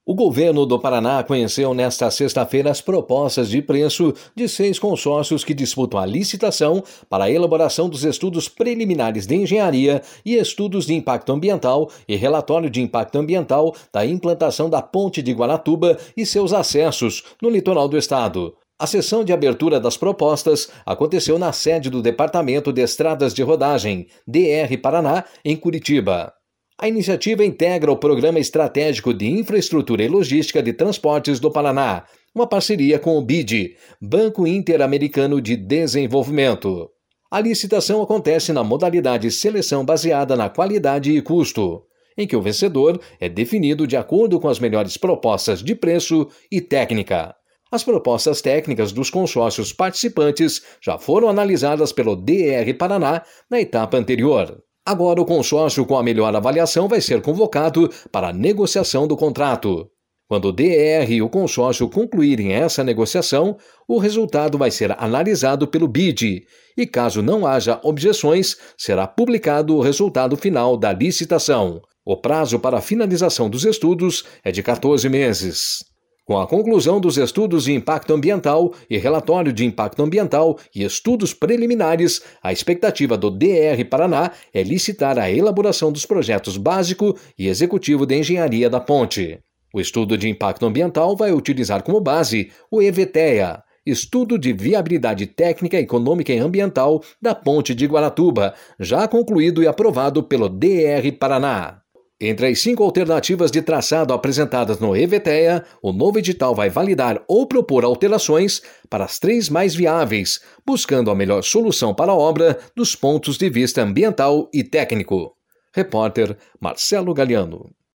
O governo do Paraná conheceu nesta sexta-feira as propostas de preço de 6 consórcios que disputam a licitação para a elaboração dos estudos preliminares de engenharia e estudos de impacto ambiental e relatório de impacto ambiental da implantação da Ponte de Guaratuba e seus acessos no litoral do estado. A sessão de abertura das propostas aconteceu na sede do Departamento de Estradas de Rodagem, DR Paraná, em Curitiba. A iniciativa integra o Programa Estratégico de Infraestrutura e Logística de Transportes do Paraná, uma parceria com o BID, Banco Interamericano de Desenvolvimento. A licitação acontece na modalidade seleção baseada na qualidade e custo, em que o vencedor é definido de acordo com as melhores propostas de preço e técnica. As propostas técnicas dos consórcios participantes já foram analisadas pelo DR Paraná na etapa anterior. Agora o consórcio com a melhor avaliação vai ser convocado para a negociação do contrato. Quando o DR e o consórcio concluírem essa negociação, o resultado vai ser analisado pelo BID e, caso não haja objeções, será publicado o resultado final da licitação. O prazo para a finalização dos estudos é de 14 meses. Com a conclusão dos estudos de impacto ambiental e relatório de impacto ambiental e estudos preliminares, a expectativa do DR Paraná é licitar a elaboração dos projetos básico e executivo de engenharia da ponte. O estudo de impacto ambiental vai utilizar como base o EVTEA, Estudo de Viabilidade Técnica, Econômica e Ambiental da Ponte de Guaratuba, já concluído e aprovado pelo DR Paraná. Entre as 5 alternativas de traçado apresentadas no EVTEA, o novo edital vai validar ou propor alterações para as 3 mais viáveis, buscando a melhor solução para a obra dos pontos de vista ambiental e técnico. Repórter Marcelo Galiano.